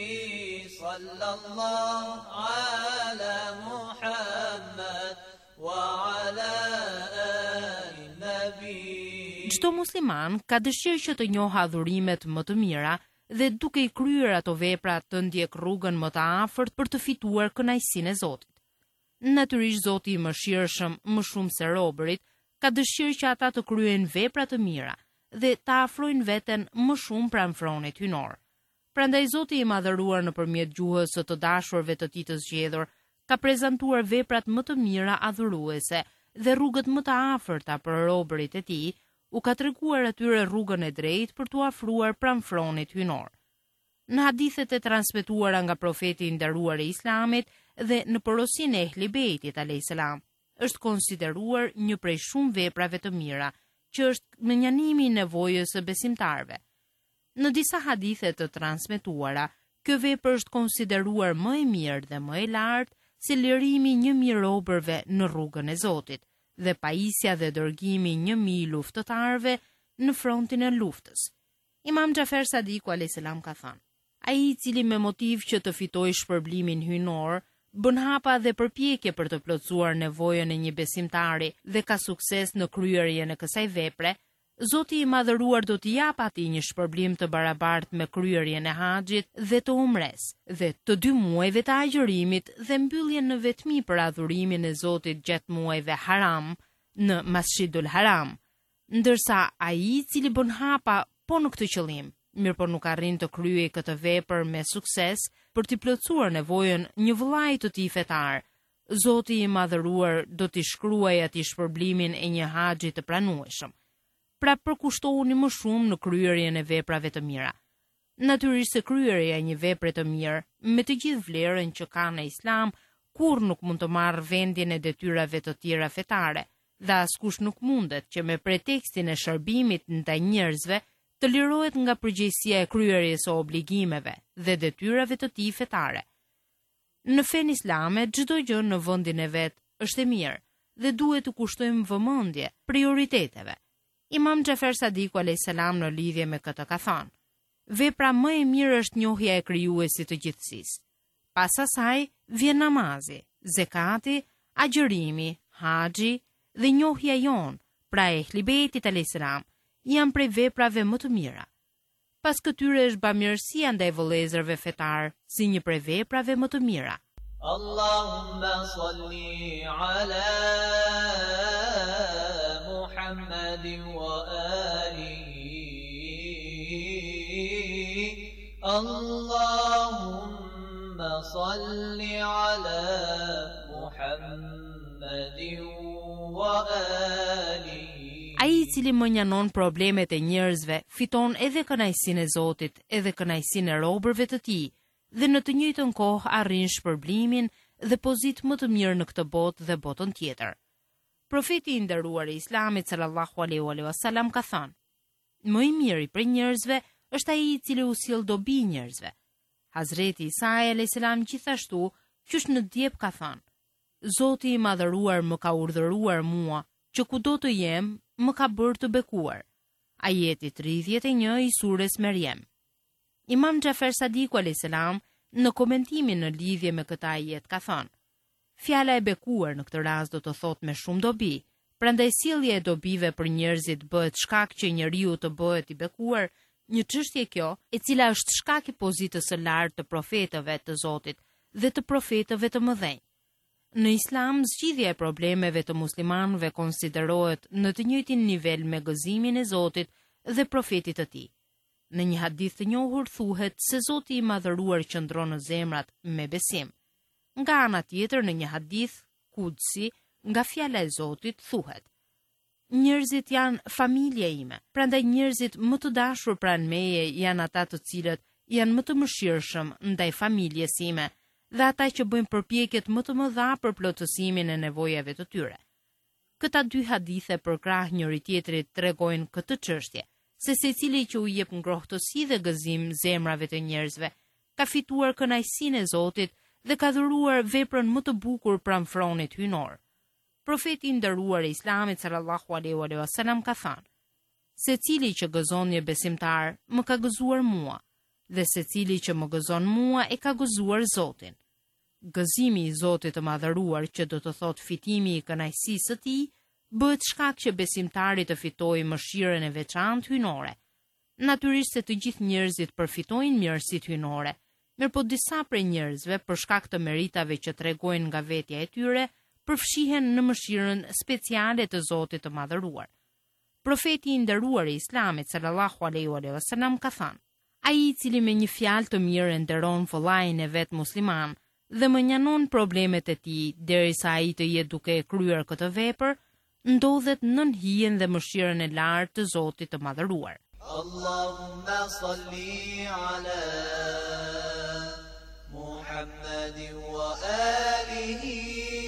Sallallahu ala Muhammad wa ala ali nabi. Çdo musliman ka dëshirë që të njohë adhurimet më të mira dhe duke i kryer ato vepra të ndjek rrugën më të afërt për të fituar kënaqësinë e Zotit. Natyrisht Zoti i mëshirshëm, më shumë se robërit, ka dëshirë që ata të kryejnë vepra të mira dhe ta afrojnë veten më shumë pranë fronit hynor. Prandaj Zoti i madhëruar nëpërmjet gjuhës së të dashurve të tij të zgjedhur ka prezantuar veprat më të mira adhuruese dhe rrugët më të afërta për robërit e tij, u ka treguar atyre rrugën e drejtë për t'u afruar pranë fronit hynor. Në hadithet e transmetuara nga profeti i nderuar i Islamit dhe në porosinë e Ehli Bejtit alayhis salam, është konsideruar një prej shumë veprave të mira, që është menjanimi i nevojës së besimtarëve. Në disa hadithe të transmetuara, kjo vepër është konsideruar më e mirë dhe më e lartë si lirimi një mijë robërve në rrugën e Zotit dhe pajisja dhe dërgimi një mijë luftëtarëve në frontin e luftës. Imam Xhafer Sadiku alayhis salam ka thënë: ai i cili me motiv që të fitojë shpërblimin hynor bën hapa dhe përpjekje për të plotësuar nevojën e një besimtari dhe ka sukses në kryerjen e kësaj vepre, Zoti i madhëruar do t'i jap atij një shpërblim të barabartë me kryerjen e haxhit dhe të umres, dhe të dy muajve të agjërimit dhe mbylljen në vetmi për adhurimin e Zotit gjatë muajve haram në Masjidul Haram, ndërsa ai i cili bën hapa po në këtë qëllim Mirë po nuk arrin të kryej këtë vepër me sukses për t'i plotësuar nevojën një vëllai të tij fetar. Zoti i madhëruar do t'i shkruajë atij shpërblimin e një haxhi të pranueshëm. Pra përkushtohuni më shumë në kryerjen e veprave të mira. Natyrisht se kryerja e një vepre të mirë, me të gjithë vlerën që ka në Islam, kur nuk mund të marrë vendin e detyrave të tjera fetare, dhe askush nuk mundet që me pretekstin e shërbimit ndaj njerëzve të lirohet nga përgjegjësia e kryerjes së obligimeve dhe detyrave të tij fetare. Në fen islame, çdo gjë në vendin e vet është e mirë dhe duhet të kushtojmë vëmendje prioriteteve. Imam Xhafer Sadiku alayhis salam në lidhje me këtë ka thënë: vepra më e mirë është njohja e krijuesit të gjithësisë. Pas asaj vjen namazi, zekati, agjërimi, haxhi dhe njohja jon, pra e Ehlibetit alayhis salam, janë prej veprave më të mira. Pas këtyre është bamirësia ndaj vëllezërve fetar si një prej veprave më të mira. Allahumma salli ala Muhammadin wa alihi. Allahumma salli ala Muhammadin wa alihi. Ai i cili më njanon problemet e njerëzve fiton edhe kënaqësinë e Zotit, edhe kënaqësinë e robërve të tij, dhe në të njëjtën kohë arrin shpërblimin dhe pozitë më të mirë në këtë botë dhe botën tjetër. Profeti i nderuar i Islamit sallallahu alaihi wasallam ka thënë: më i miri për njerëzve është ai i cili u sjell dobi njerëzve. Hazreti Isa alayhis salam gjithashtu, qysh në djep ka thënë: Zoti i madhëruar më ka urdhëruar mua që kudo të jem, më ka bërë të bekuar. Ajeti tridhjetë e një i surës Merjem. Imam Xhafer Sadiku alayhis salam në komentimin në lidhje me këtë ajet ka thënë: fjala e bekuar në këtë rast do të thotë me shumë dobi, prandaj sjellja e dobive për njerëzit bëhet shkak që njeriu të bëhet i bekuar, një çështje kjo e cila është shkak i pozitës së lartë të profetëve të Zotit dhe të profetëve të mëdhenj. Në Islam, zgjidhja e problemeve të muslimanëve konsiderohet në të njëjtin nivel me gëzimin e Zotit dhe profetit të tij. Në një hadith të njohur thuhet se Zoti i madhëruar qëndron në zemrat me besim. Nga ana tjetër, në një hadith kudsi, nga fjala e Zotit thuhet: njerëzit janë familja ime, prandaj njerëzit më të dashur pranë meje janë ata të cilët janë më të mëshirshëm ndaj familjes sime, dhe ata që bëjnë përpjekjet më të mëdha për plotësimin e nevojave të tyre. Këta dy hadithe përkrah njëri tjetrit tregojnë këtë çështje, se secili që u jep ngrohtësi dhe gëzim zemrave të njerëzve ka fituar kënaqësinë e Zotit dhe ka dhuruar veprën më të bukur pranë fronit hyjnor. Profeti i nderuar i Islamit sallallahu alaihi wasallam ka thënë: secili që gëzon një besimtar më ka gëzuar mua, dhe secili që më gëzon mua e ka gëzuar Zotin. Gëzimi i Zotit të madhëruar, që do të thotë fitimi i kënaqësisë së tij, bëhet shkak që besimtari të fitojë mëshirën e veçantë hyjnore. Natyrisht se të gjithë njerëzit përfitojnë mirësitë hyjnore, mirëpo disa prej njerëzve, për shkak të meritave që tregojnë nga vetja e tyre, përfshihen në mëshirën speciale të Zotit të madhëruar. Profeti i nderuar i Islamit sallallahu alaihi wasallam ka thënë: ai i cili me një fjalë të mirë e nderon vëllain e vet musliman dhe më njanon problemet e tij derisa ai të jetë duke e kryer këtë vepër, ndodhet nën hijen dhe mëshirën e lartë të Zotit të madhëruar. Allahumma salli ala Muhammadin wa alihi.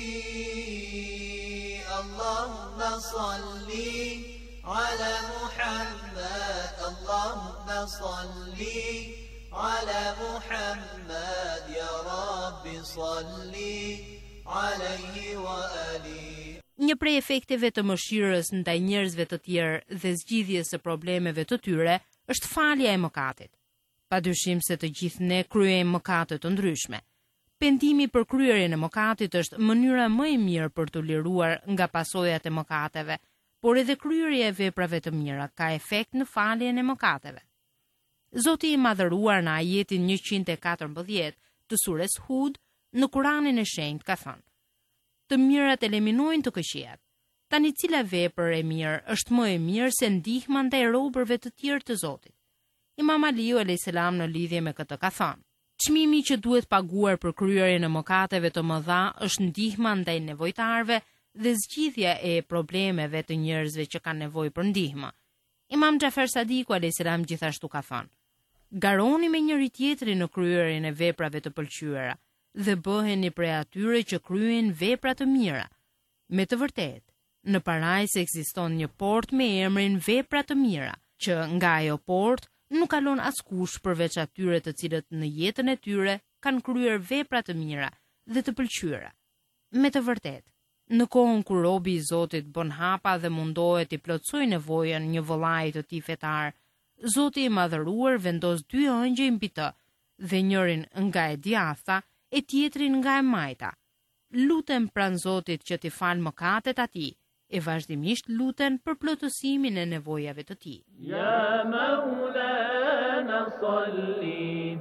Allahumma salli ala Muhammad. Allahumma salli ala Muhammad. Ya Rabbi salli alayhi wa alihi. Një prej efekteve të mëshirës ndaj njerëzve të tjerë dhe zgjidhjes së problemeve të tyre është falja e mëkatit. Padyshim se të gjithë ne kryejmë mëkate të ndryshme. Pendimi për kryerjen e mëkatit është mënyra më e mirë për të liruar nga pasojat e mëkateve, por edhe kryerja e veprave të mira ka efekt në faljen e mëkateve. Zoti i madhëruar në ajetin njëqind e katërmbëdhjetë të surës Hud në Kuranin e Shenjtë ka thënë: të mirat eliminojnë të këqijat. Tani cila vepër e mirë është më e mirë se ndihma ndaj robërve të tjerë të Zotit? Imam Aliu alayhis salam në lidhje me këtë ka thënë: Çmimi që duhet paguar për kryerjen e mëkateve të mëdha është ndihma ndaj nevojtarëve dhe zgjidhja e problemeve të njerëzve që kanë nevojë për ndihmë. Imam Xhafer Sadiku alayhis salam gjithashtu ka thënë: Garoni me njëri tjetrin në kryerjen e veprave të pëlqyera dhe bëheni prej atyre që kryejnë vepra të mira. Me të vërtetë, në parajs ekziston një portë me emrin vepra të mira, që nga ajo portë nuk kalon askush përveç atyre të cilët në jetën e tyre kanë kryer vepra të mira dhe të pëlqyera. Me të vërtetë, në kohën kur robi i Zotit bën hapa dhe mundohet i plotësojë nevojën një vëllai të tij fetar, Zoti i Madhëruar vendos dy ëngjëj mbi të, dhe njërin nga e djathta e tjetrin nga e majta. Lutem pran Zotit që t'i fal mëkatet atij, e vazhdimisht luten për plotësimin e nevojave të tij. Ya Maulana salli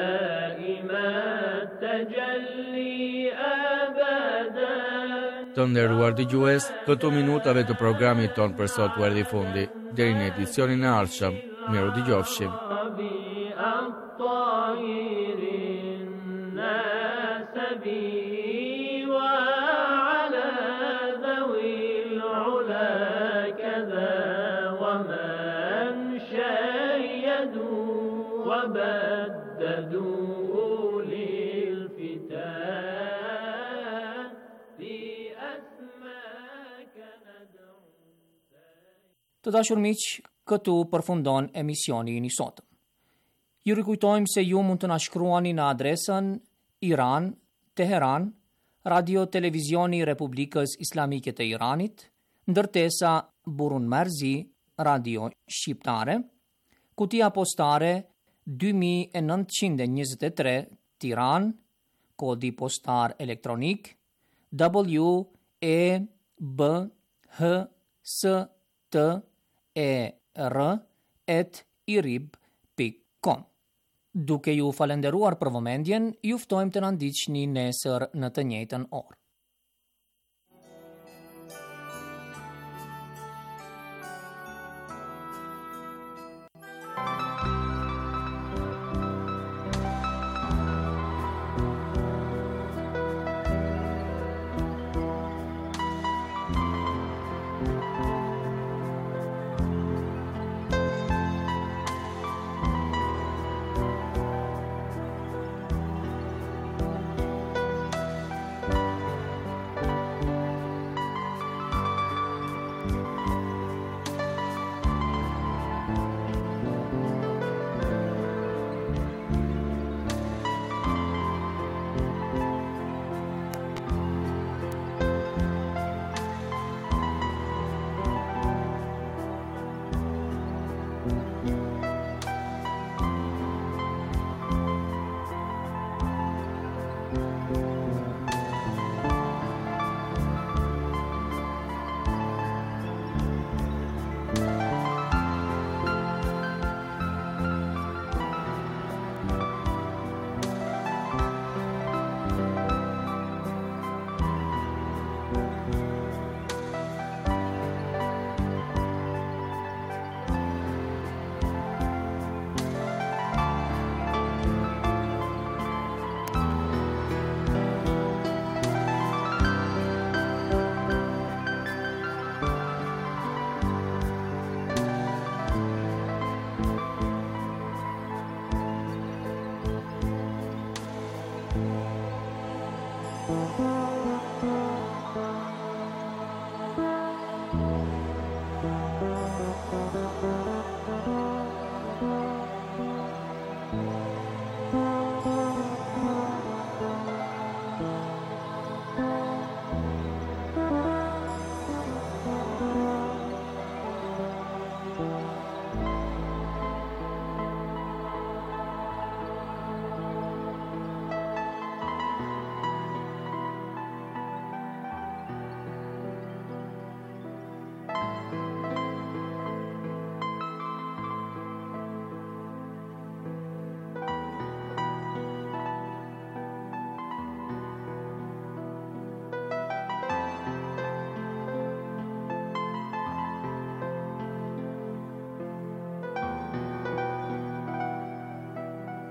daiman tajalli abada. Të nderuar dëgjues, këto minutave të programit ton për sot u erdhi fundi. Deri në edicionin e ardhshëm, miru dëgjofshim. وبددوا للفتاة بأسماك ندعو. Të dashur miq, këtu përfundon emisioni i sotëm. Ju rikujtojmë se ju mund të na shkruani në adresën Iran, Teheran, Radio Televizioni Republikës Islamike të Iranit, ndërtesa Burun Marzi, Radio Shqiptare, kutia postare dy mijë e nëntëqind e njëzet e tre Tiranë, kodi postar elektronik W E B H S T E R at irib pikë com. Duke ju falenderuar për vëmendjen, ju ftojmë të na ndiqni nesër në të njëjtën orë. Thank you.